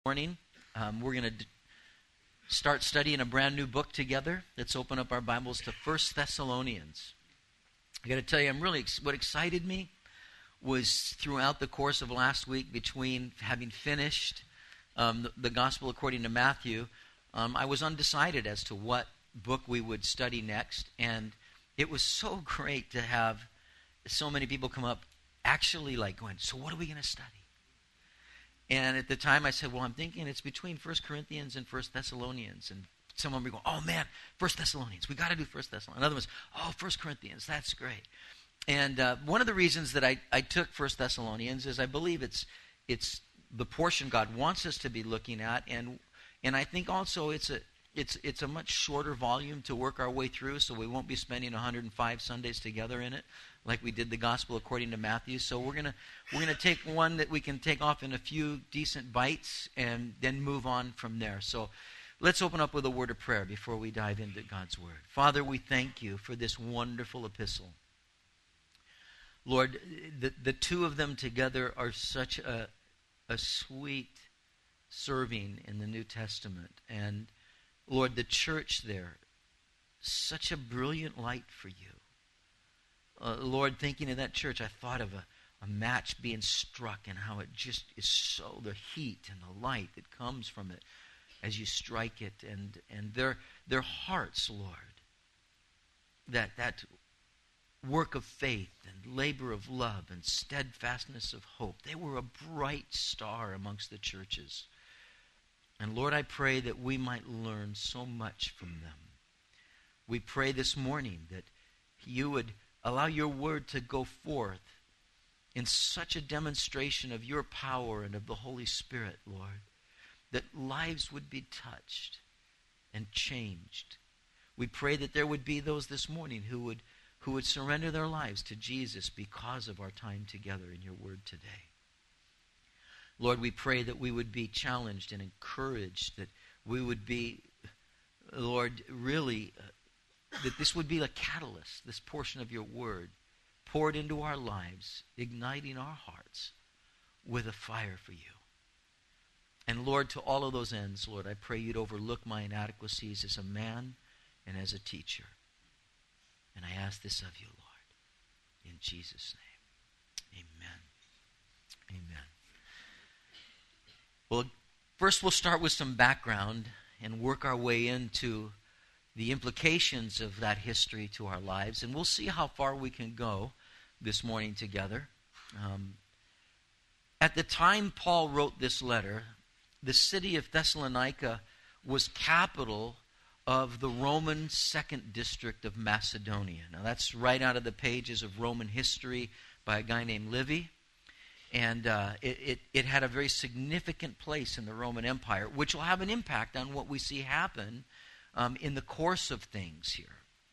Morning. We're going to start studying a brand new book together. Let's open up our Bibles to 1 Thessalonians. I got to tell you, what excited me was throughout the course of last week, between having finished the Gospel according to Matthew, I was undecided as to what book we would study next, and it was so great to have so many people come up actually like going, so what are we going to study? And at the time I said, well, I'm thinking it's between 1 Corinthians and 1 Thessalonians. And someone would go, oh man, 1 Thessalonians, we got to do 1 Thessalonians. Another one was, oh, 1 Corinthians, that's great. And one of the reasons that I took 1 Thessalonians is I believe it's the portion God wants us to be looking at, and I think also it's a much shorter volume to work our way through, so we won't be spending 105 Sundays together in it like we did the Gospel according to Matthew. So we're gonna take one that we can take off in a few decent bites and then move on from there. So let's open up with a word of prayer before we dive into God's Word. Father, we thank you for this wonderful epistle. Lord, the two of them together are such a sweet serving in the New Testament. And Lord, the church there, such a brilliant light for you. Lord, thinking of that church, I thought of a match being struck and how it just is so, the heat and the light that comes from it as you strike it. And their hearts, Lord, that work of faith and labor of love and steadfastness of hope, they were a bright star amongst the churches. And Lord, I pray that we might learn so much from them. We pray this morning that you would allow your word to go forth in such a demonstration of your power and of the Holy Spirit, Lord, that lives would be touched and changed. We pray that there would be those this morning who would surrender their lives to Jesus because of our time together in your word today. Lord, we pray that we would be challenged and encouraged, that we would be, Lord, really, that this would be a catalyst, this portion of your word, poured into our lives, igniting our hearts with a fire for you. And Lord, to all of those ends, Lord, I pray you'd overlook my inadequacies as a man and as a teacher. And I ask this of you, Lord, in Jesus' name. Amen. Amen. Well, first we'll start with some background and work our way into the implications of that history to our lives. And we'll see how far we can go this morning together. At the time Paul wrote this letter, the city of Thessalonica was capital of the Roman second district of Macedonia. Now that's right out of the pages of Roman history by a guy named Livy. And it had a very significant place in the Roman Empire, which will have an impact on what we see happen in the course of things here.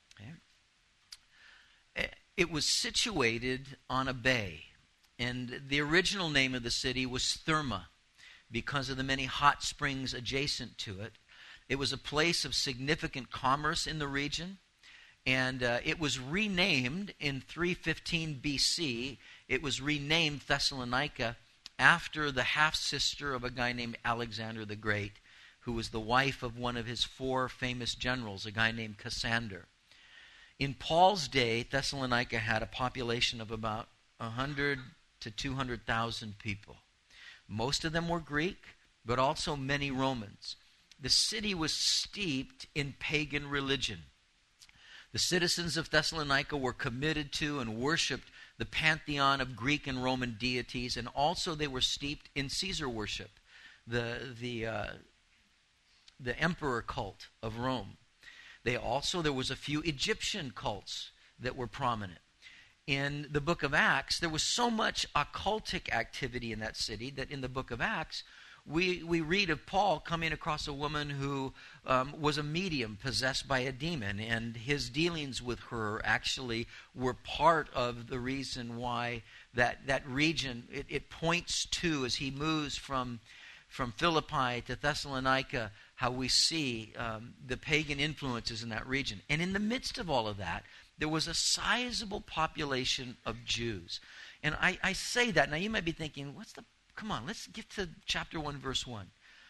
Okay? It was situated on a bay, and the original name of the city was Therma because of the many hot springs adjacent to it. It was a place of significant commerce in the region, and it was renamed in 315 BC. It was renamed Thessalonica after the half-sister of a guy named Alexander the Great, who was the wife of one of his four famous generals, a guy named Cassander. In Paul's day, Thessalonica had a population of about 100 to 200,000 people. Most of them were Greek, but also many Romans. The city was steeped in pagan religion. The citizens of Thessalonica were committed to and worshipped the pantheon of Greek and Roman deities, and also they were steeped in Caesar worship, the emperor cult of Rome. There was a few Egyptian cults that were prominent. In the book of Acts, there was so much occultic activity in that city that in the book of Acts, we read of Paul coming across a woman who was a medium possessed by a demon, and his dealings with her actually were part of the reason why that region, it points to, as he moves from Philippi to Thessalonica, how we see the pagan influences in that region. And in the midst of all of that, there was a sizable population of Jews. And I say that, now you might be thinking, come on, let's get to chapter 1, verse 1.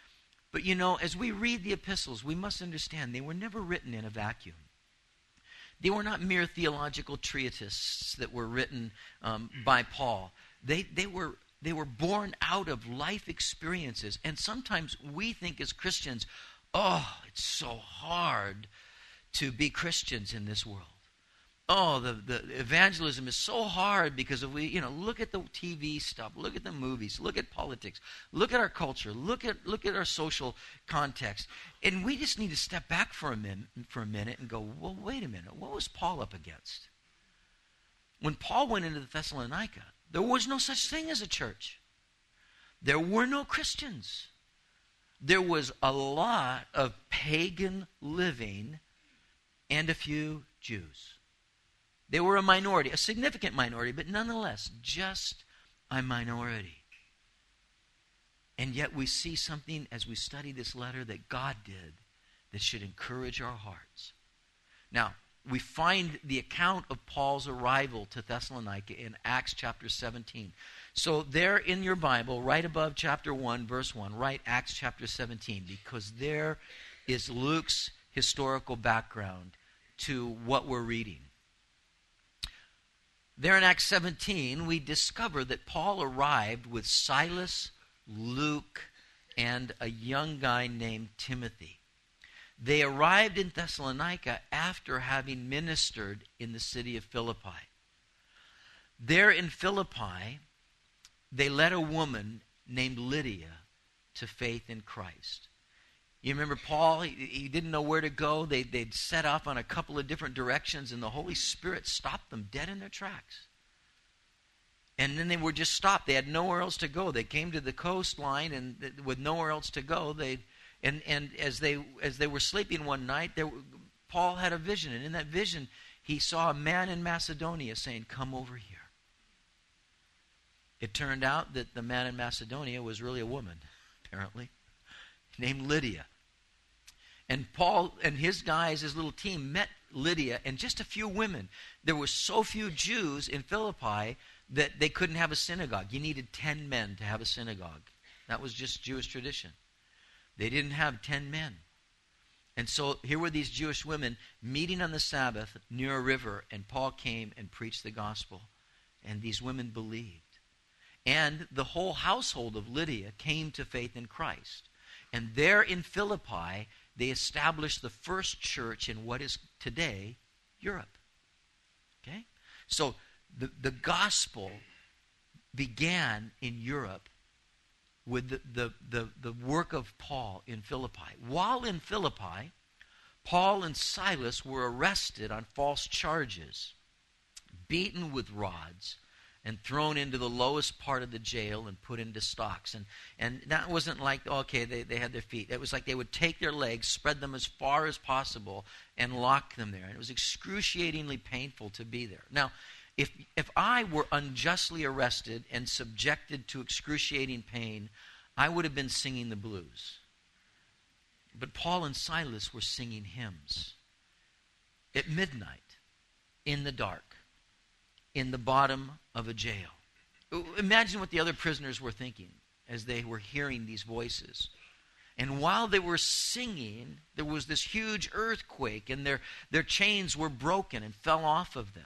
But as we read the epistles, we must understand they were never written in a vacuum. They were not mere theological treatises that were written by Paul. They were born out of life experiences. And sometimes we think as Christians, it's so hard to be Christians in this world. The evangelism is so hard because of look at the TV stuff, look at the movies, look at politics, look at our culture, look at our social context. And we just need to step back for a minute and go, well, wait a minute, what was Paul up against? When Paul went into the Thessalonica, there was no such thing as a church. There were no Christians. There was a lot of pagan living and a few Jews. They were a minority, a significant minority, but nonetheless, just a minority. And yet we see something as we study this letter that God did that should encourage our hearts. Now, we find the account of Paul's arrival to Thessalonica in Acts chapter 17. So there in your Bible, right above chapter 1, verse 1, write Acts chapter 17, because there is Luke's historical background to what we're reading. There in Acts 17, we discover that Paul arrived with Silas, Luke, and a young guy named Timothy. They arrived in Thessalonica after having ministered in the city of Philippi. There in Philippi, they led a woman named Lydia to faith in Christ. You remember Paul, he didn't know where to go. They'd set off on a couple of different directions, and the Holy Spirit stopped them dead in their tracks. And then they were just stopped. They had nowhere else to go. They came to the coastline, and with nowhere else to go, and as they were sleeping one night, Paul had a vision, and in that vision, he saw a man in Macedonia saying, "Come over here." It turned out that the man in Macedonia was really a woman, apparently, named Lydia. And Paul and his guys, his little team, met Lydia and just a few women. There were so few Jews in Philippi that they couldn't have a synagogue. You needed 10 men to have a synagogue. That was just Jewish tradition. They didn't have 10 men. And so here were these Jewish women meeting on the Sabbath near a river, and Paul came and preached the gospel. And these women believed. And the whole household of Lydia came to faith in Christ. And there in Philippi, they established the first church in what is today Europe. Okay? So the gospel began in Europe with the work of Paul in Philippi. While in Philippi, Paul and Silas were arrested on false charges, beaten with rods, and thrown into the lowest part of the jail and put into stocks. And that wasn't like, okay, they had their feet. It was like they would take their legs, spread them as far as possible, and lock them there. And it was excruciatingly painful to be there. Now, if I were unjustly arrested and subjected to excruciating pain, I would have been singing the blues. But Paul and Silas were singing hymns at midnight, in the dark, in the bottom of a jail. Imagine what the other prisoners were thinking as they were hearing these voices. And while they were singing, there was this huge earthquake, and their chains were broken and fell off of them.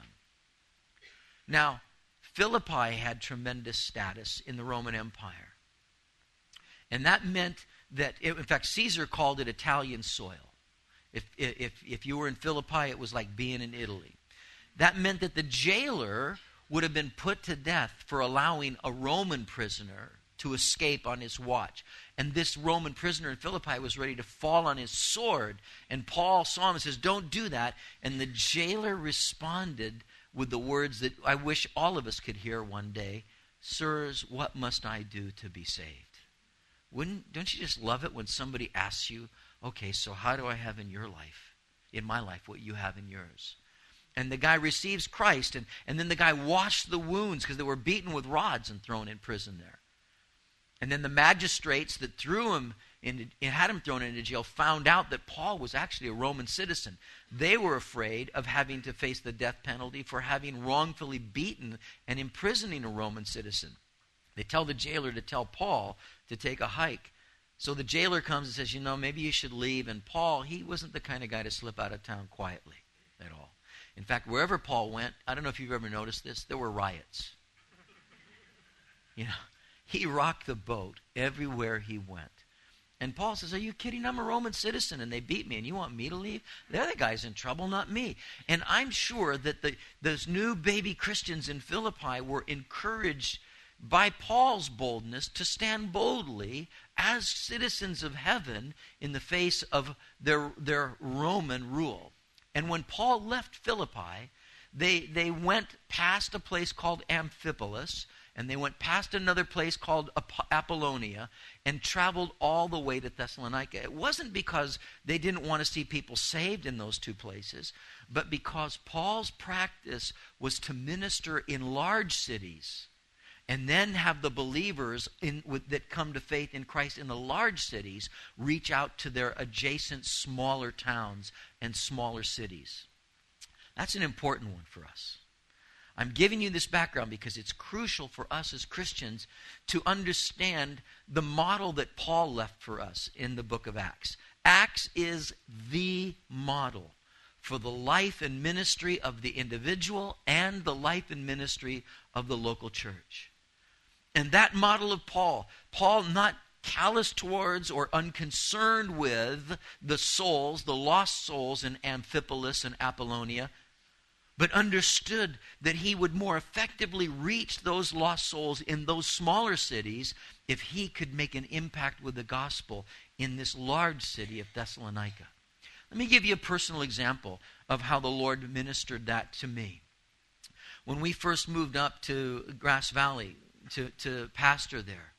Now, Philippi had tremendous status in the Roman Empire. And that meant that, in fact, Caesar called it Italian soil. If you were in Philippi, it was like being in Italy. That meant that the jailer would have been put to death for allowing a Roman prisoner to escape on his watch. And this Roman prisoner in Philippi was ready to fall on his sword. And Paul saw him and says, "Don't do that." And the jailer responded with the words that I wish all of us could hear one day: "Sirs, what must I do to be saved?" Don't you just love it when somebody asks you, "Okay, so how do I have in my life, what you have in yours?" And the guy receives Christ, and then the guy washed the wounds because they were beaten with rods and thrown in prison there. And then the magistrates that had him thrown into jail found out that Paul was actually a Roman citizen. They were afraid of having to face the death penalty for having wrongfully beaten and imprisoning a Roman citizen. They tell the jailer to tell Paul to take a hike So the jailer comes and says, maybe you should leave. And Paul, he wasn't the kind of guy to slip out of town quietly at all. In fact, wherever Paul went, I don't know if you've ever noticed this, there were riots. He rocked the boat everywhere he went. And Paul says, are you kidding? I'm a Roman citizen and they beat me and you want me to leave? They're the guys in trouble, not me. And I'm sure that those new baby Christians in Philippi were encouraged by Paul's boldness to stand boldly as citizens of heaven in the face of their Roman rule. And when Paul left Philippi, they went past a place called Amphipolis, and they went past another place called Apollonia and traveled all the way to Thessalonica. It wasn't because they didn't want to see people saved in those two places, but because Paul's practice was to minister in large cities and then have the believers that come to faith in Christ in the large cities reach out to their adjacent smaller towns and smaller cities. That's an important one for us. I'm giving you this background because it's crucial for us as Christians to understand the model that Paul left for us in the book of Acts. Acts is the model for the life and ministry of the individual and the life and ministry of the local church. And that model of Paul not callous towards or unconcerned with the souls, the lost souls in Amphipolis and Apollonia, but understood that he would more effectively reach those lost souls in those smaller cities if he could make an impact with the gospel in this large city of Thessalonica. Let me give you a personal example of how the Lord ministered that to me. When we first moved up to Grass Valley to pastor there,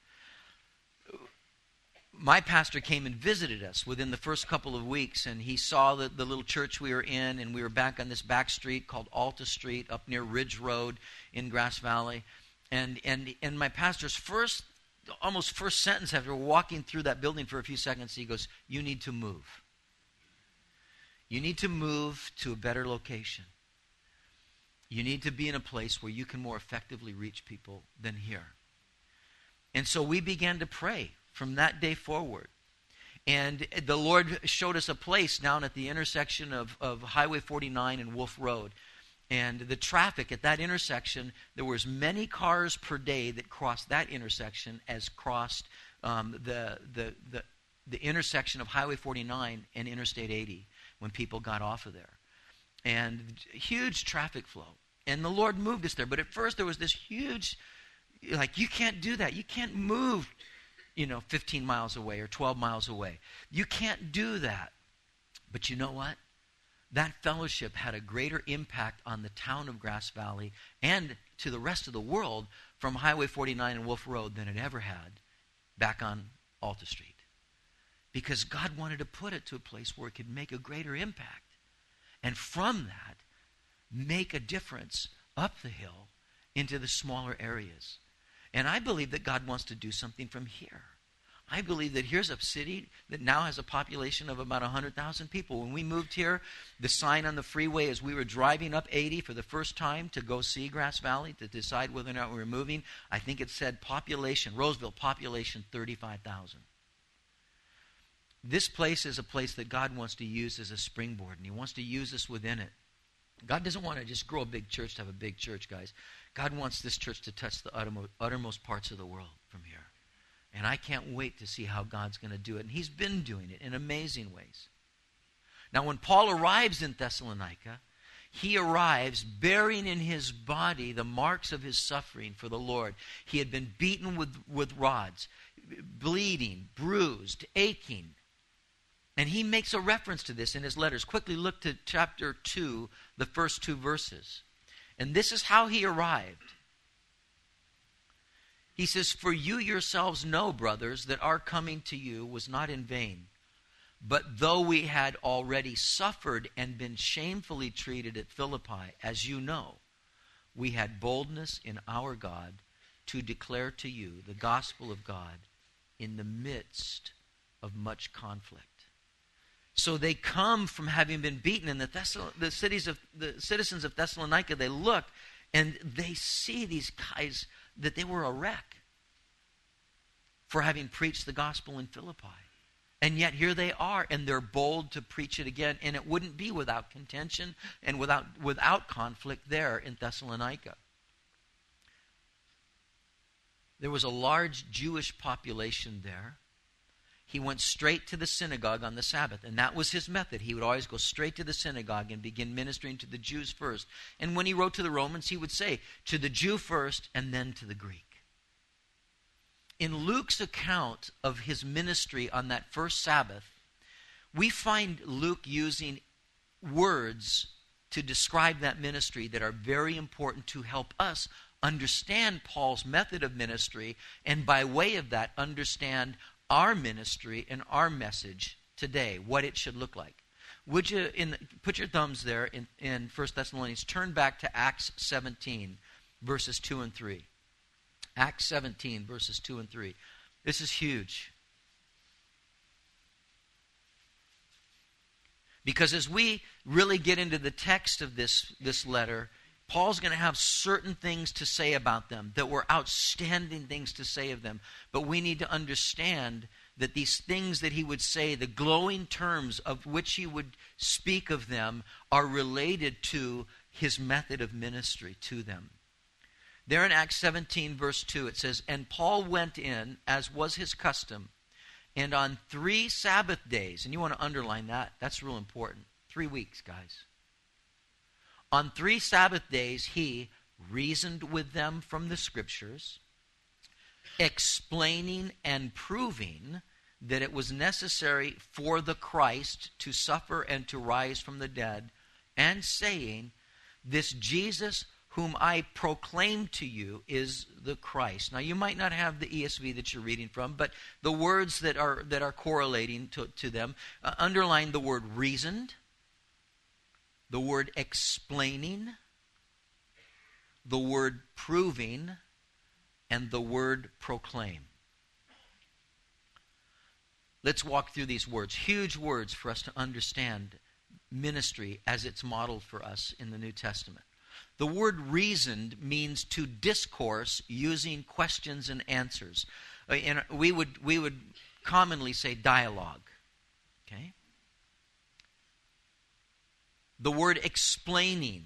my pastor came and visited us within the first couple of weeks, and he saw the little church we were in, and we were back on this back street called Alta Street up near Ridge Road in Grass Valley. And my pastor's first sentence after walking through that building for a few seconds, he goes, "You need to move. You need to move to a better location. You need to be in a place where you can more effectively reach people than here." And so we began to pray from that day forward. And the Lord showed us a place down at the intersection of Highway 49 and Wolf Road. And the traffic at that intersection, there was many cars per day that crossed that intersection as crossed the intersection of Highway 49 and Interstate 80 when people got off of there. And huge traffic flow. And the Lord moved us there. But at first there was this huge, you can't do that. You can't move 15 miles away or 12 miles away. You can't do that. But you know what? That fellowship had a greater impact on the town of Grass Valley and to the rest of the world from Highway 49 and Wolf Road than it ever had back on Alta Street. Because God wanted to put it to a place where it could make a greater impact. And from that, make a difference up the hill into the smaller areas. And I believe that God wants to do something from here. I believe that here's a city that now has a population of about 100,000 people. When we moved here, the sign on the freeway as we were driving up 80 for the first time to go see Grass Valley, to decide whether or not we were moving, I think it said Roseville population 35,000. This place is a place that God wants to use as a springboard, and he wants to use us within it. God doesn't want to just grow a big church to have a big church, guys. God wants this church to touch the uttermost parts of the world from here. And I can't wait to see how God's going to do it. And he's been doing it in amazing ways. Now, when Paul arrives in Thessalonica, he arrives bearing in his body the marks of his suffering for the Lord. He had been beaten with rods, bleeding, bruised, aching. And he makes a reference to this in his letters. Quickly look to chapter 2, the first 2 verses. And this is how he arrived. He says, "For you yourselves know, brothers, that our coming to you was not in vain. But though we had already suffered and been shamefully treated at Philippi, as you know, we had boldness in our God to declare to you the gospel of God in the midst of much conflict." So they come from having been beaten, and the citizens of Thessalonica, they look and they see these guys that they were a wreck. for having preached the gospel in Philippi. And yet here they are, and they're bold to preach it again, and it wouldn't be without contention and without conflict there in Thessalonica. There was a large Jewish population there. He went straight to the synagogue on the Sabbath, and that was his method. He would always go straight to the synagogue and begin ministering to the Jews first. And when he wrote to the Romans, he would say, to the Jew first and then to the Greek. In Luke's account of his ministry on that first Sabbath, we find Luke using words to describe that ministry that are very important to help us understand Paul's method of ministry, and by way of that, understand our ministry and our message today, what it should look like. Would you put your thumbs there in 1 Thessalonians, turn back to Acts 17, verses 2 and 3. Acts 17, verses 2 and 3. This is huge. Because as we really get into the text of this letter, Paul's going to have certain things to say about them that were outstanding things to say of them. But we need to understand that these things that he would say, the glowing terms of which he would speak of them, are related to his method of ministry to them. There in Acts 17, verse 2, it says, and Paul went in, as was his custom, and on 3 Sabbath days, and you want to underline that, that's real important. 3 weeks, guys. On 3 Sabbath days, he reasoned with them from the Scriptures, explaining and proving that it was necessary for the Christ to suffer and to rise from the dead, and saying, this Jesus whom I proclaim to you is the Christ. Now, you might not have the ESV that you're reading from, but the words that are correlating to them, underline the word reasoned, the word explaining, the word proving, and the word proclaim. Let's walk through these words. Huge words for us to understand ministry as it's modeled for us in the New Testament. The word reasoned means to discourse using questions and answers. And we would commonly say dialogue. Okay? The word explaining.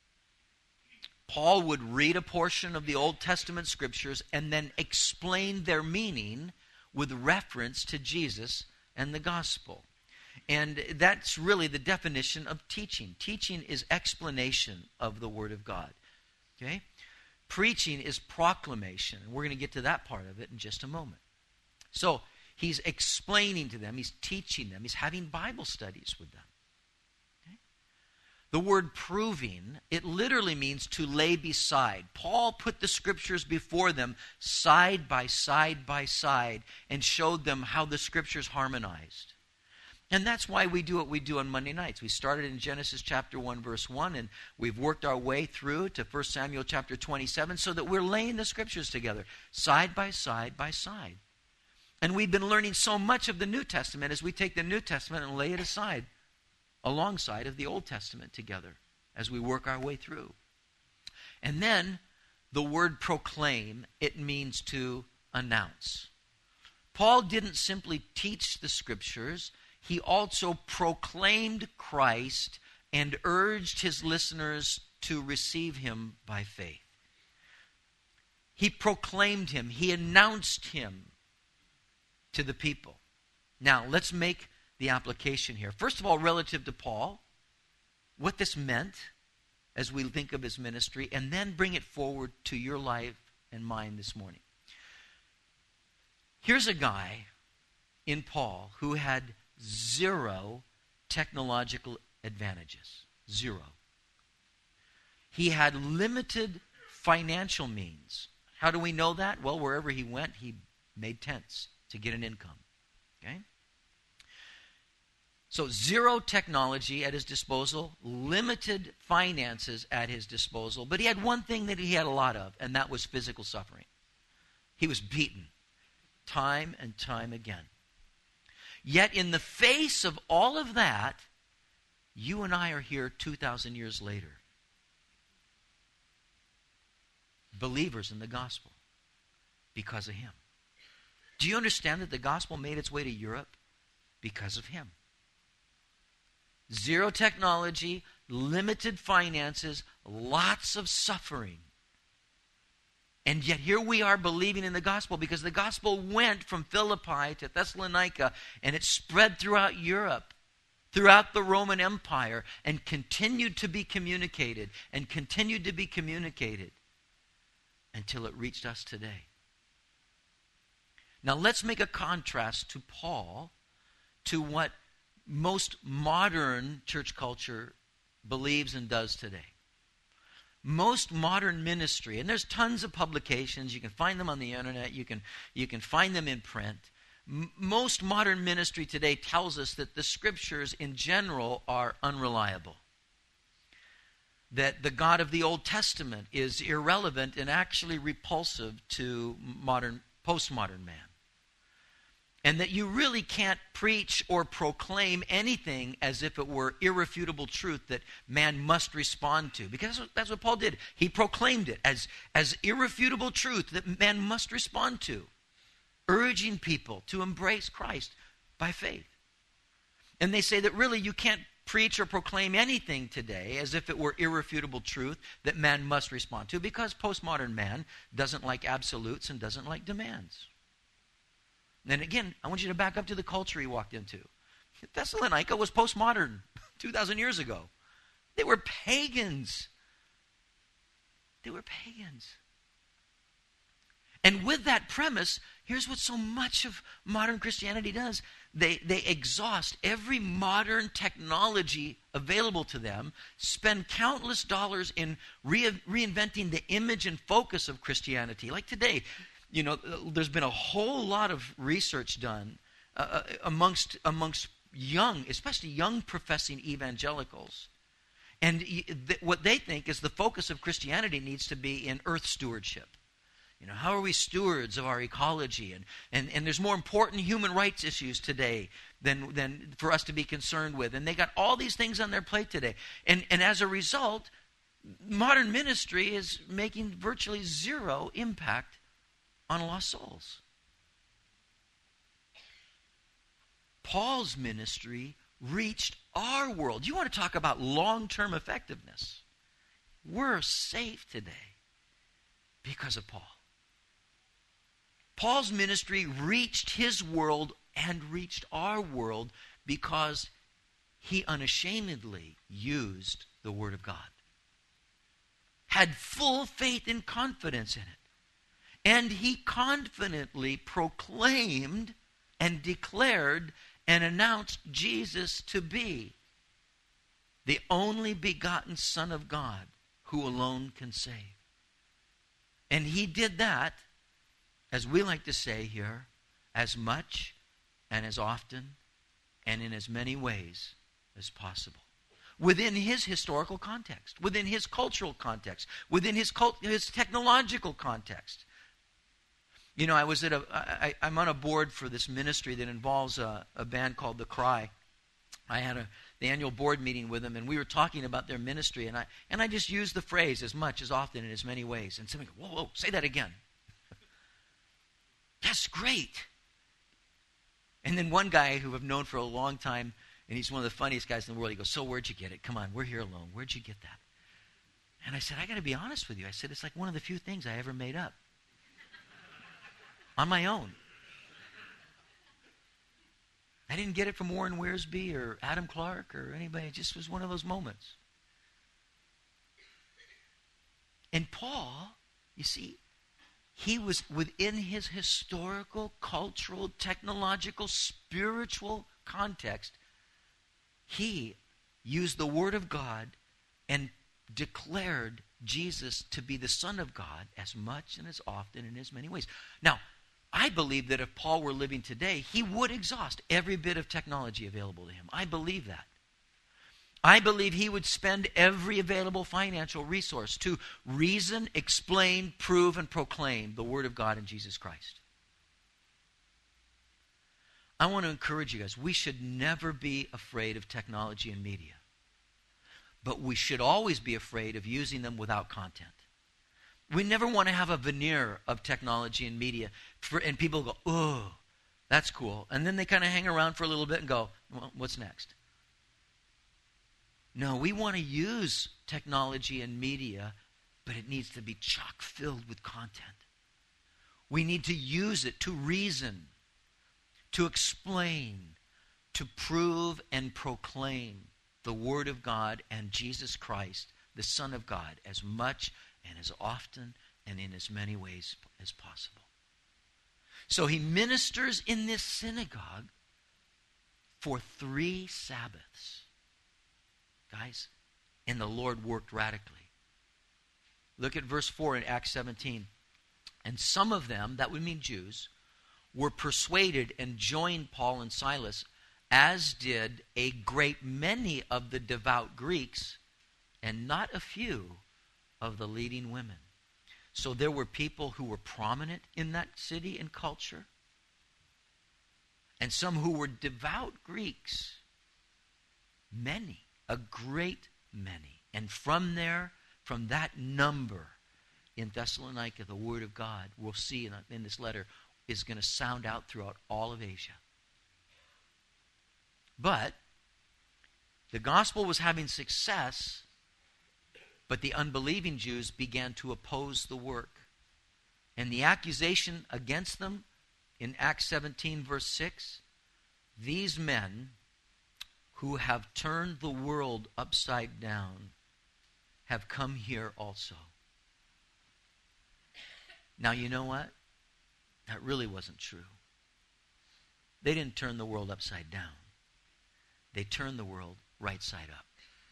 Paul would read a portion of the Old Testament scriptures and then explain their meaning with reference to Jesus and the gospel. And that's really the definition of teaching. Teaching is explanation of the Word of God. Okay? Preaching is proclamation. And we're going to get to that part of it in just a moment. So, he's explaining to them, he's teaching them, he's having Bible studies with them. Okay? The word proving, it literally means to lay beside. Paul put the scriptures before them side by side by side and showed them how the scriptures harmonized. And that's why we do what we do on Monday nights. We started in Genesis chapter 1, verse 1, and we've worked our way through to 1 Samuel chapter 27 so that we're laying the scriptures together, side by side by side. And we've been learning so much of the New Testament as we take the New Testament and lay it aside alongside of the Old Testament together as we work our way through. And then the word proclaim, it means to announce. Paul didn't simply teach the scriptures, he also proclaimed Christ and urged his listeners to receive him by faith. He proclaimed him. He announced him to the people. Now, let's make the application here. First of all, relative to Paul, what this meant as we think of his ministry, and then bring it forward to your life and mine this morning. Here's a guy in Paul who had 0 technological advantages. 0. He had limited financial means. How do we know that? Well, wherever he went, he made tents to get an income. Okay? So 0 technology at his disposal, limited finances at his disposal, but he had one thing that he had a lot of, and that was physical suffering. He was beaten time and time again. Yet in the face of all of that, you and I are here 2,000 years later. Believers in the gospel because of him. Do you understand that the gospel made its way to Europe because of him? Zero technology, limited finances, lots of suffering. And yet here we are believing in the gospel because the gospel went from Philippi to Thessalonica and it spread throughout Europe, throughout the Roman Empire, and continued to be communicated and continued to be communicated until it reached us today. Now let's make a contrast to Paul to what most modern church culture believes and does today. Most modern ministry, and there's tons of publications, you can find them on the internet, you can find them in print. Most modern ministry today tells us that the scriptures in general are unreliable. That the God of the Old Testament is irrelevant and actually repulsive to postmodern man. And that you really can't preach or proclaim anything as if it were irrefutable truth that man must respond to. Because that's what Paul did. He proclaimed it as irrefutable truth that man must respond to, urging people to embrace Christ by faith. And they say that really you can't preach or proclaim anything today as if it were irrefutable truth that man must respond to, because postmodern man doesn't like absolutes and doesn't like demands. And again, I want you to back up to the culture he walked into. Thessalonica was postmodern 2,000 years ago. They were pagans. They were pagans. And with that premise, here's what so much of modern Christianity does. They exhaust every modern technology available to them, spend countless dollars in reinventing the image and focus of Christianity. Like today, you know, there's been a whole lot of research done amongst young, especially young professing evangelicals. And what they think is the focus of Christianity needs to be in earth stewardship. You know, how are we stewards of our ecology? And there's more important human rights issues today than for us to be concerned with. And they got all these things on their plate today. And as a result, modern ministry is making virtually zero impact on lost souls. Paul's ministry reached our world. You want to talk about long-term effectiveness? We're safe today because of Paul. Paul's ministry reached his world and reached our world because he unashamedly used the Word of God. Had full faith and confidence in it. And he confidently proclaimed and declared and announced Jesus to be the only begotten Son of God who alone can save. And he did that, as we like to say here, as much and as often and in as many ways as possible. Within his historical context, within his cultural context, within his technological context. You know, I'm on a board for this ministry that involves a band called The Cry. I had the annual board meeting with them, and we were talking about their ministry, and I just used the phrase as much, as often, in as many ways. And somebody goes, whoa, say that again. That's great. And then one guy who I've known for a long time, and he's one of the funniest guys in the world, he goes, so where'd you get it? Come on, we're here alone. Where'd you get that? And I said, I got to be honest with you. I said, it's like one of the few things I ever made up. On my own. I didn't get it from Warren Wiersbe or Adam Clark or anybody. It just was one of those moments. And Paul, you see, he was within his historical, cultural, technological, spiritual context. He used the Word of God and declared Jesus to be the Son of God as much and as often and in as many ways. Now, I believe that if Paul were living today, he would exhaust every bit of technology available to him. I believe that. I believe he would spend every available financial resource to reason, explain, prove, and proclaim the Word of God in Jesus Christ. I want to encourage you guys, we should never be afraid of technology and media. But we should always be afraid of using them without content. We never want to have a veneer of technology and media. And people go, oh, that's cool. And then they kind of hang around for a little bit and go, well, what's next? No, we want to use technology and media, but it needs to be chock filled with content. We need to use it to reason, to explain, to prove and proclaim the Word of God and Jesus Christ, the Son of God, as much and as often and in as many ways as possible. So he ministers in this synagogue for 3 Sabbaths. Guys, and the Lord worked radically. Look at verse 4 in Acts 17. And some of them, that would mean Jews, were persuaded and joined Paul and Silas, as did a great many of the devout Greeks, and not a few of the leading women. So there were people who were prominent in that city and culture, and some who were devout Greeks. Many, a great many. And from there, from that number in Thessalonica, the Word of God, we'll see in this letter, is going to sound out throughout all of Asia. But the gospel was having success, but the unbelieving Jews began to oppose the work. And the accusation against them in Acts 17, verse 6, these men who have turned the world upside down have come here also. Now, you know what? That really wasn't true. They didn't turn the world upside down. They turned the world right side up.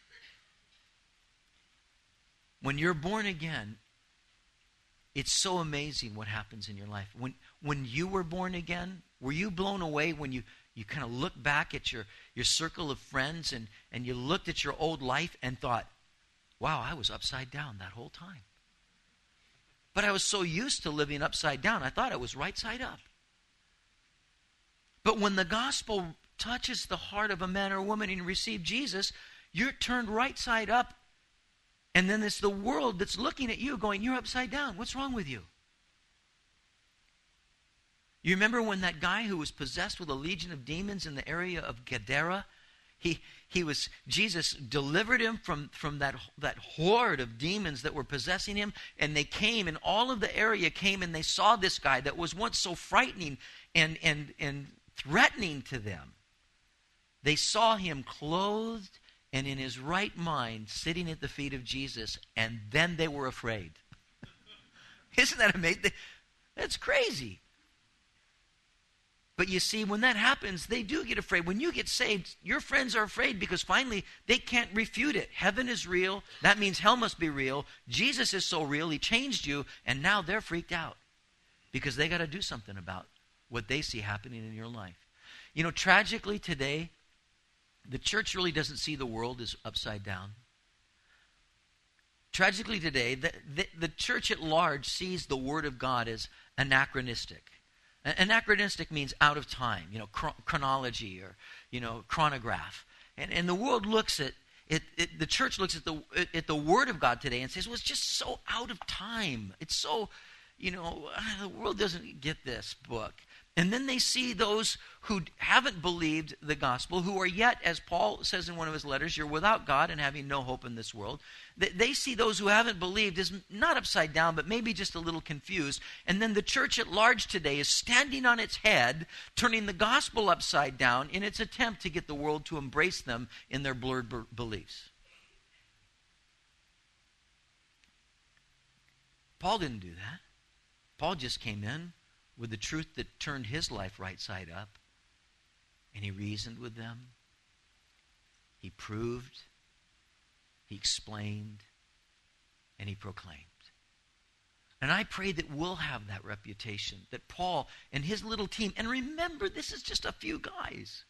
When you're born again, it's so amazing what happens in your life. When you were born again, were you blown away when you kind of look back at your circle of friends and you looked at your old life and thought, wow, I was upside down that whole time. But I was so used to living upside down, I thought I was right side up. But when the gospel touches the heart of a man or woman and you receive Jesus, you're turned right side up. And then it's the world that's looking at you going, you're upside down. What's wrong with you? You remember when that guy who was possessed with a legion of demons in the area of Gadara, Jesus delivered him from that horde of demons that were possessing him, and they came, and all of the area came, and they saw this guy that was once so frightening and threatening to them. They saw him clothed and in his right mind, sitting at the feet of Jesus, and then they were afraid. Isn't that amazing? That's crazy. But you see, when that happens, they do get afraid. When you get saved, your friends are afraid because finally they can't refute it. Heaven is real. That means hell must be real. Jesus is so real, he changed you, and now they're freaked out because they got to do something about what they see happening in your life. You know, tragically today, the church really doesn't see the world as upside down. Tragically today, the church at large sees the Word of God as anachronistic. Anachronistic means out of time, chronology or, chronograph. And the world looks at the church looks at the Word of God today and says, well, it's just so out of time. It's so, the world doesn't get this book. And then they see those who haven't believed the gospel, who are yet, as Paul says in one of his letters, you're without God and having no hope in this world. They see those who haven't believed as not upside down, but maybe just a little confused. And then the church at large today is standing on its head, turning the gospel upside down in its attempt to get the world to embrace them in their blurred beliefs. Paul didn't do that. Paul just came in with the truth that turned his life right side up. And he reasoned with them. He proved. He explained. And he proclaimed. And I pray that we'll have that reputation, that Paul and his little team, and remember, this is just a few guys.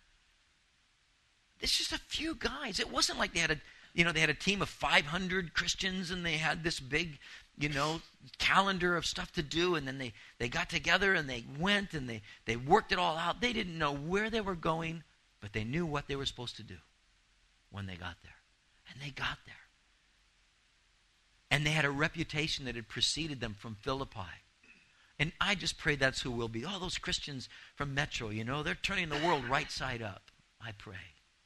It's just a few guys. It wasn't like they had a team of 500 Christians and they had this big, calendar of stuff to do, and then they got together and they went and they worked it all out. They didn't know where they were going, but they knew what they were supposed to do when they got there. And they got there. And they had a reputation that had preceded them from Philippi. And I just pray that's who we'll be. Oh, those Christians from Metro, they're turning the world right side up. I pray.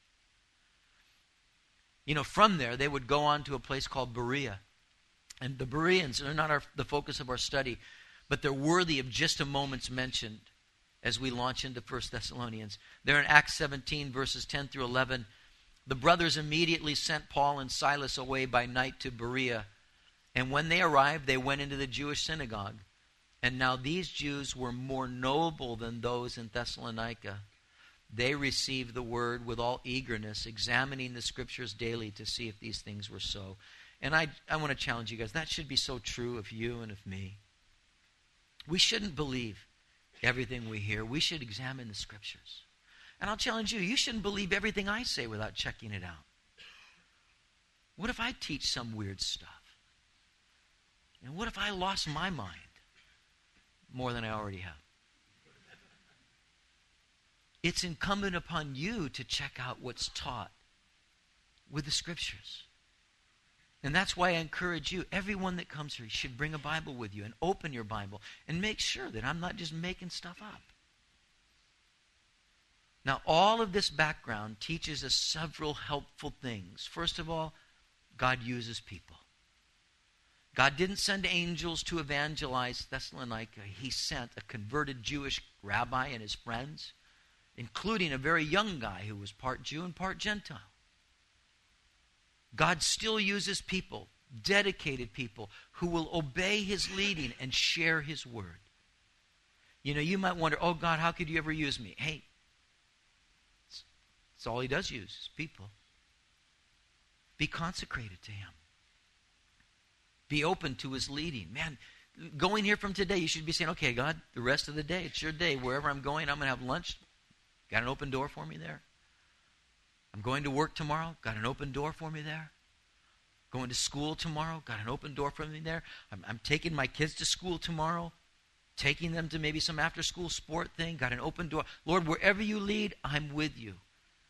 From there, they would go on to a place called Berea. And the Bereans are not the focus of our study, but they're worthy of just a moment's mention as we launch into 1 Thessalonians. There in Acts 17, verses 10 through 11, the brothers immediately sent Paul and Silas away by night to Berea. And when they arrived, they went into the Jewish synagogue. And now these Jews were more noble than those in Thessalonica. They received the word with all eagerness, examining the scriptures daily to see if these things were so. And I want to challenge you guys. That should be so true of you and of me. We shouldn't believe everything we hear. We should examine the scriptures. And I'll challenge you, you shouldn't believe everything I say without checking it out. What if I teach some weird stuff? And what if I lost my mind more than I already have? It's incumbent upon you to check out what's taught with the scriptures. And that's why I encourage you, everyone that comes here should bring a Bible with you and open your Bible and make sure that I'm not just making stuff up. Now, all of this background teaches us several helpful things. First of all, God uses people. God didn't send angels to evangelize Thessalonica. He sent a converted Jewish rabbi and his friends, including a very young guy who was part Jew and part Gentile. God still uses people, dedicated people, who will obey his leading and share his word. You might wonder, oh God, how could you ever use me? Hey, it's all he does use is people. Be consecrated to him. Be open to his leading. Man, going here from today, you should be saying, okay, God, the rest of the day, it's your day. Wherever I'm going, I'm going to have lunch. Got an open door for me there? I'm going to work tomorrow. Got an open door for me there? Going to school tomorrow. Got an open door for me there? I'm taking my kids to school tomorrow. Taking them to maybe some after-school sport thing. Got an open door. Lord, wherever you lead, I'm with you.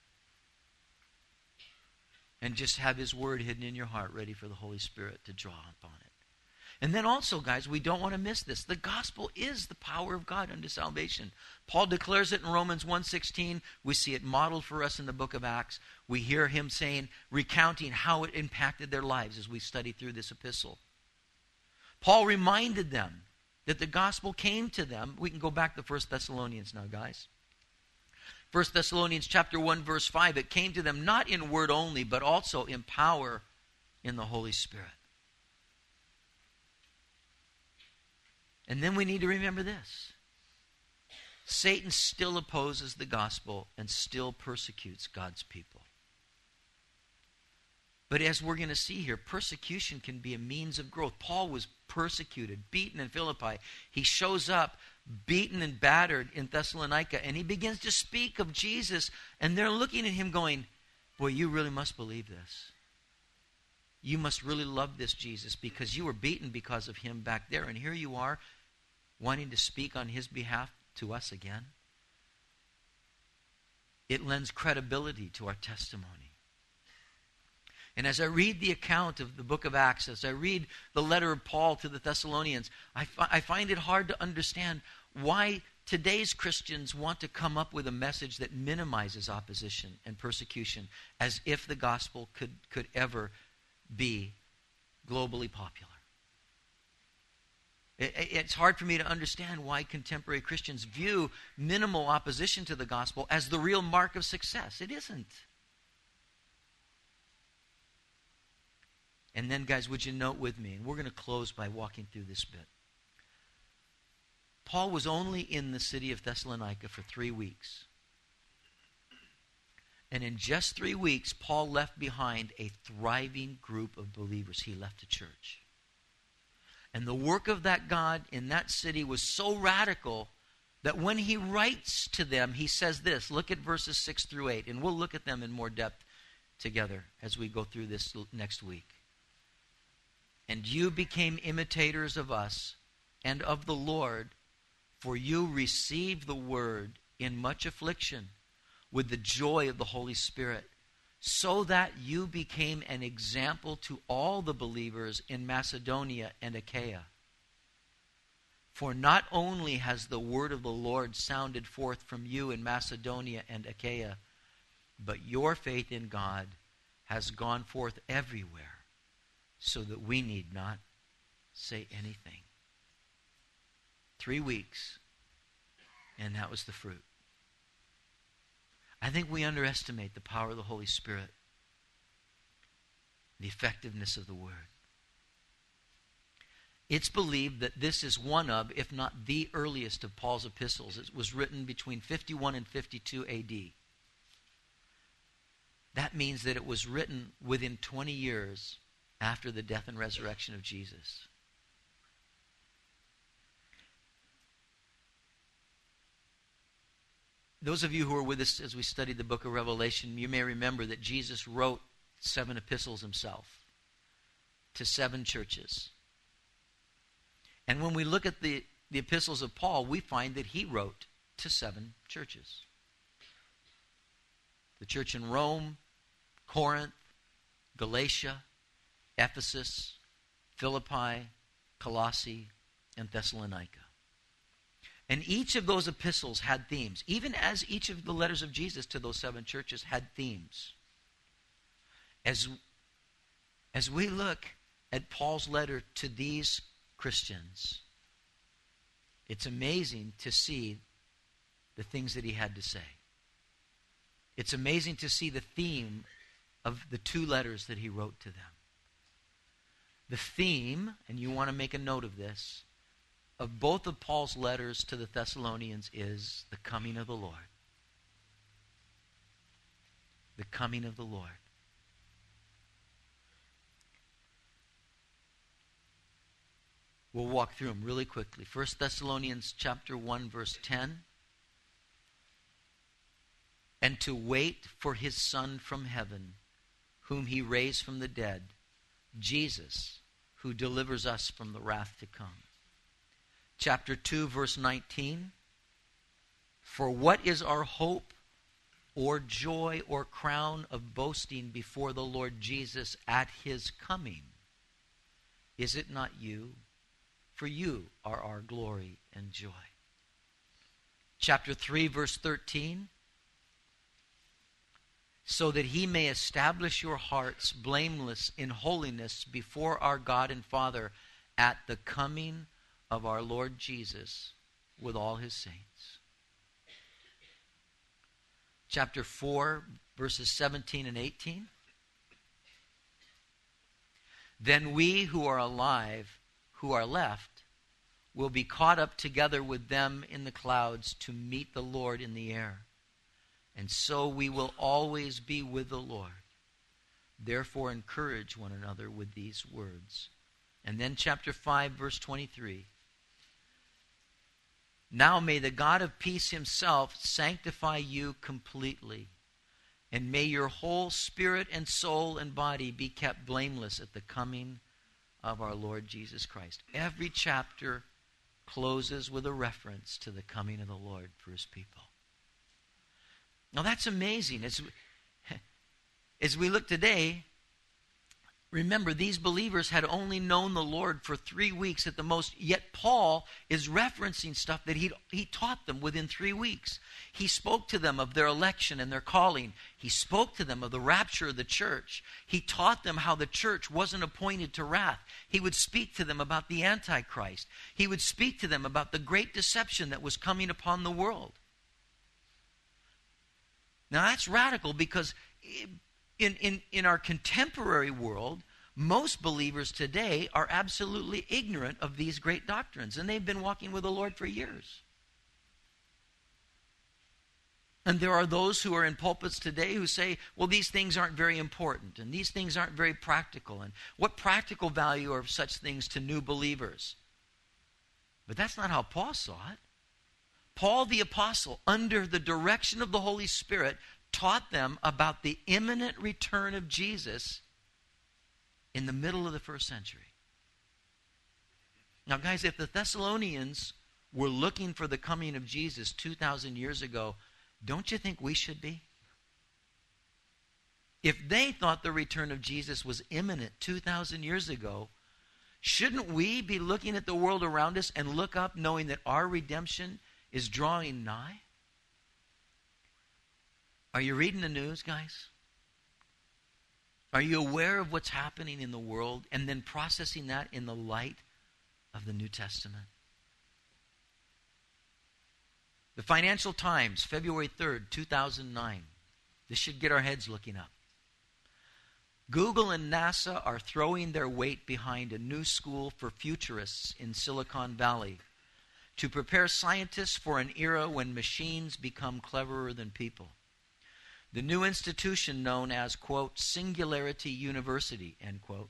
And just have his word hidden in your heart, ready for the Holy Spirit to draw upon it. And then also, guys, we don't want to miss this. The gospel is the power of God unto salvation. Paul declares it in Romans 1:16. We see it modeled for us in the book of Acts. We hear him saying, recounting how it impacted their lives as we study through this epistle. Paul reminded them that the gospel came to them. We can go back to 1 Thessalonians now, guys. 1 Thessalonians chapter 1, verse 5, it came to them not in word only, but also in power in the Holy Spirit. And then we need to remember this. Satan still opposes the gospel and still persecutes God's people. But as we're going to see here, persecution can be a means of growth. Paul was persecuted, beaten in Philippi. He shows up beaten and battered in Thessalonica, and he begins to speak of Jesus, and they're looking at him going, boy, you really must believe this. You must really love this Jesus because you were beaten because of him back there, and here you are wanting to speak on his behalf to us again. It lends credibility to our testimony. And as I read the account of the book of Acts, as I read the letter of Paul to the Thessalonians, I find it hard to understand why today's Christians want to come up with a message that minimizes opposition and persecution, as if the gospel could ever be globally popular. It's hard for me to understand why contemporary Christians view minimal opposition to the gospel as the real mark of success. It isn't. And then, guys, would you note with me, and we're going to close by walking through this bit. Paul was only in the city of Thessalonica for 3 weeks. And in just 3 weeks, Paul left behind a thriving group of believers. He left a church. And the work of that God in that city was so radical that when he writes to them, he says this. Look at verses 6 through 8, and we'll look at them in more depth together as we go through this next week. And you became imitators of us and of the Lord, for you received the word in much affliction with the joy of the Holy Spirit, so that you became an example to all the believers in Macedonia and Achaia. For not only has the word of the Lord sounded forth from you in Macedonia and Achaia, but your faith in God has gone forth everywhere, so that we need not say anything. 3 weeks, and that was the fruit. I think we underestimate the power of the Holy Spirit, the effectiveness of the Word. It's believed that this is one of, if not the earliest of Paul's epistles. It was written between 51 and 52 A.D. That means that it was written within 20 years after the death and resurrection of Jesus. Those of you who were with us as we studied the book of Revelation, you may remember that Jesus wrote 7 epistles himself to 7 churches. And when we look at the epistles of Paul, we find that he wrote to 7 churches. The church in Rome, Corinth, Galatia, Ephesus, Philippi, Colossae, and Thessalonica. And each of those epistles had themes, even as each of the letters of Jesus to those 7 churches had themes. As we look at Paul's letter to these Christians, it's amazing to see the things that he had to say. It's amazing to see the theme of the 2 letters that he wrote to them. The theme, and you want to make a note of this, of both of Paul's letters to the Thessalonians is the coming of the Lord. The coming of the Lord. We'll walk through them really quickly. 1 Thessalonians chapter 1, verse 10. And to wait for his Son from heaven, whom he raised from the dead, Jesus, who delivers us from the wrath to come. Chapter 2, verse 19. For what is our hope or joy or crown of boasting before the Lord Jesus at his coming? Is it not you? For you are our glory and joy. Chapter 3, verse 13. So that he may establish your hearts blameless in holiness before our God and Father at the coming of our Lord Jesus with all his saints. Chapter 4, verses 17 and 18. Then we who are alive, who are left, will be caught up together with them in the clouds to meet the Lord in the air. And so we will always be with the Lord. Therefore encourage one another with these words. And then chapter 5, verse 23. Now may the God of peace himself sanctify you completely, and may your whole spirit and soul and body be kept blameless at the coming of our Lord Jesus Christ. Every chapter closes with a reference to the coming of the Lord for his people. Now that's amazing. As we look today, remember these believers had only known the Lord for 3 weeks at the most, yet Paul is referencing stuff that he taught them within 3 weeks. He spoke to them of their election and their calling. He spoke to them of the rapture of the church. He taught them how the church wasn't appointed to wrath. He would speak to them about the Antichrist. He would speak to them about the great deception that was coming upon the world. Now that's radical because in our contemporary world, most believers today are absolutely ignorant of these great doctrines, and they've been walking with the Lord for years. And there are those who are in pulpits today who say, well, these things aren't very important, and these things aren't very practical, and what practical value are such things to new believers? But that's not how Paul saw it. Paul the apostle, under the direction of the Holy Spirit, taught them about the imminent return of Jesus in the middle of the first century. Now, guys, if the Thessalonians were looking for the coming of Jesus 2,000 years ago, don't you think we should be? If they thought the return of Jesus was imminent 2,000 years ago, shouldn't we be looking at the world around us and look up knowing that our redemption is drawing nigh? Are you reading the news, guys? Are you aware of what's happening in the world and then processing that in the light of the New Testament? The Financial Times, February 3rd, 2009. This should get our heads looking up. Google and NASA are throwing their weight behind a new school for futurists in Silicon Valley to prepare scientists for an era when machines become cleverer than people. The new institution, known as, quote, Singularity University, end quote,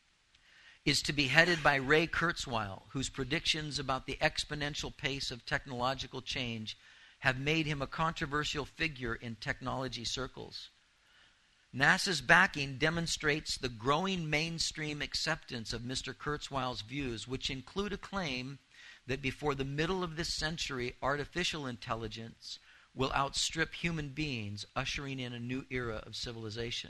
is to be headed by Ray Kurzweil, whose predictions about the exponential pace of technological change have made him a controversial figure in technology circles. NASA's backing demonstrates the growing mainstream acceptance of Mr. Kurzweil's views, which include a claim that before the middle of this century, artificial intelligence will outstrip human beings, ushering in a new era of civilization.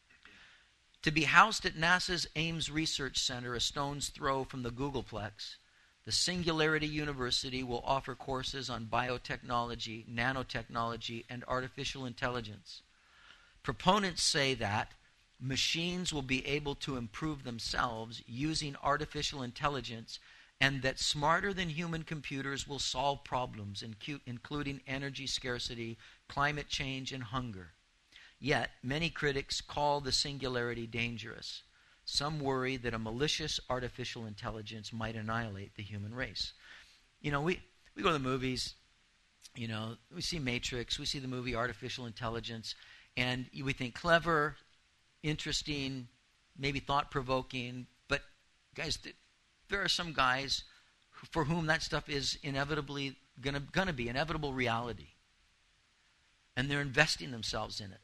To be housed at NASA's Ames Research Center, a stone's throw from the Googleplex, the Singularity University will offer courses on biotechnology, nanotechnology, and artificial intelligence. Proponents say that machines will be able to improve themselves using artificial intelligence, and that smarter than human computers will solve problems, including energy scarcity, climate change, and hunger. Yet, many critics call the singularity dangerous. Some worry that a malicious artificial intelligence might annihilate the human race. You know, we go to the movies, you know, we see Matrix, we see the movie Artificial Intelligence, and we think clever, interesting, maybe thought-provoking, but guys, there are some guys for whom that stuff is inevitably going to be inevitable reality. And they're investing themselves in it.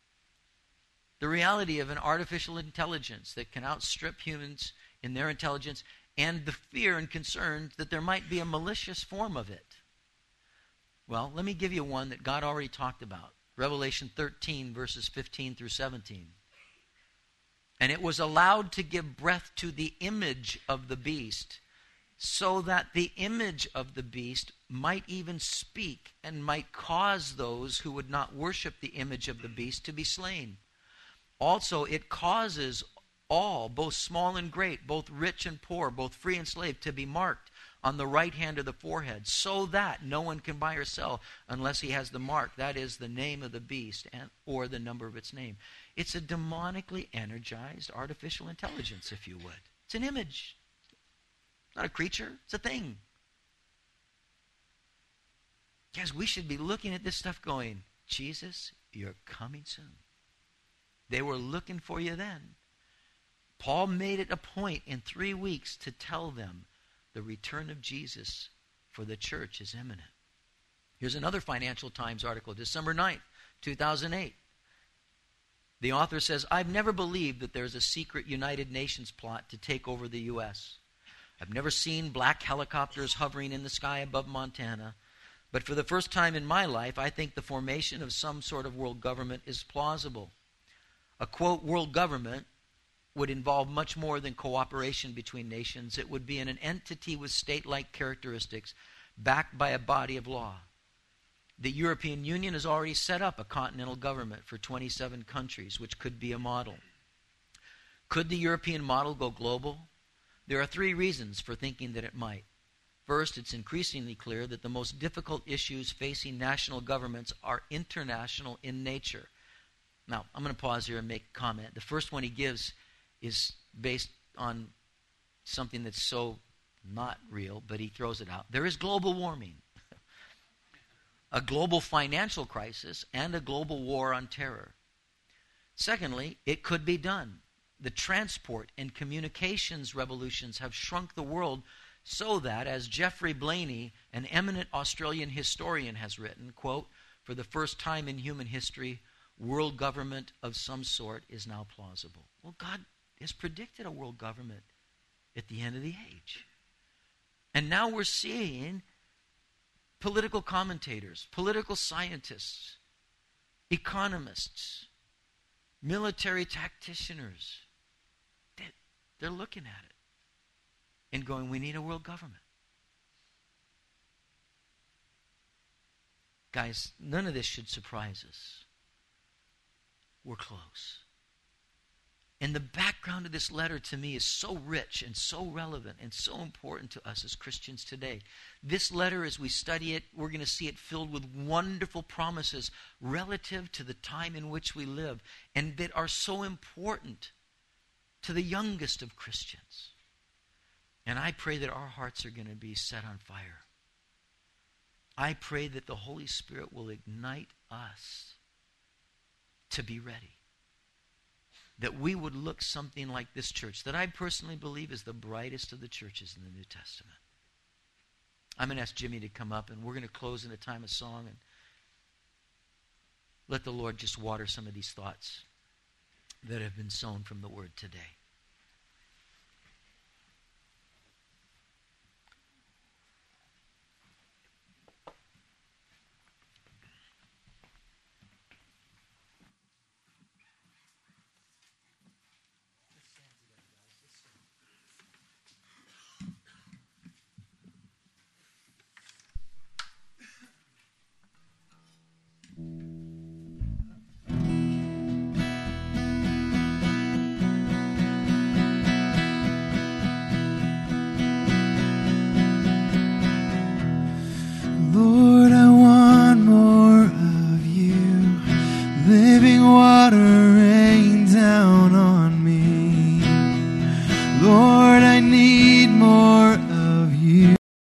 The reality of an artificial intelligence that can outstrip humans in their intelligence, and the fear and concern that there might be a malicious form of it. Well, let me give you one that God already talked about. Revelation 13, verses 15 through 17. And it was allowed to give breath to the image of the beast, so that the image of the beast might even speak and might cause those who would not worship the image of the beast to be slain. Also, it causes all, both small and great, both rich and poor, both free and slave, to be marked on the right hand of the forehead, so that no one can buy or sell unless he has the mark, that is, the name of the beast or the number of its name. It's a demonically energized artificial intelligence, if you would. It's an image. It's not a creature. It's a thing. Guys, we should be looking at this stuff going, Jesus, you're coming soon. They were looking for you then. Paul made it a point in 3 weeks to tell them the return of Jesus for the church is imminent. Here's another Financial Times article, December 9th, 2008. The author says, I've never believed that there's a secret United Nations plot to take over the U.S. I've never seen black helicopters hovering in the sky above Montana. But for the first time in my life, I think the formation of some sort of world government is plausible. A, quote, world government would involve much more than cooperation between nations. It would be an entity with state-like characteristics, backed by a body of law. The European Union has already set up a continental government for 27 countries, which could be a model. Could the European model go global? There are 3 reasons for thinking that it might. First, it's increasingly clear that the most difficult issues facing national governments are international in nature. Now, I'm going to pause here and make a comment. The first one he gives is based on something that's so not real, but he throws it out. There is global warming, a global financial crisis, and a global war on terror. Secondly, it could be done. The transport and communications revolutions have shrunk the world so that, as Geoffrey Blaney, an eminent Australian historian, has written, quote, for the first time in human history, world government of some sort is now plausible. Well, God has predicted a world government at the end of the age. And now we're seeing political commentators, political scientists, economists, military tacticians. They're looking at it and going, we need a world government. Guys, none of this should surprise us. We're close. And the background of this letter to me is so rich and so relevant and so important to us as Christians today. This letter, as we study it, we're going to see it filled with wonderful promises relative to the time in which we live and that are so important to the youngest of Christians. And I pray that our hearts are going to be set on fire. I pray that the Holy Spirit will ignite us to be ready. That we would look something like this church, that I personally believe is the brightest of the churches in the New Testament. I'm going to ask Jimmy to come up, and we're going to close in a time of song and let the Lord just water some of these thoughts that have been sown from the Word today.